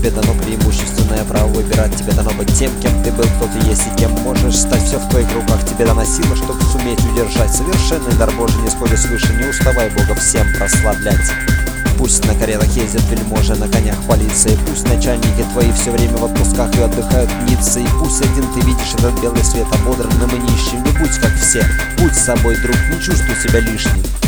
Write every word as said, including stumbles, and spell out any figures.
тебе дано преимущественное право выбирать. Тебе дано быть тем, кем ты был, кто ты есть и кем можешь стать. Все в твоих руках, тебе дана сила, чтобы суметь удержать совершенный дар Божий, не сходи свыше, не уставай Бога всем прославлять. Пусть на каретах ездят вельможи, на конях полиции, пусть начальники твои все время в отпусках и отдыхают в Ницце, и пусть один ты видишь этот белый свет ободранным и нищим. Не будь как все, будь с собой, друг, не чувствуй себя лишним.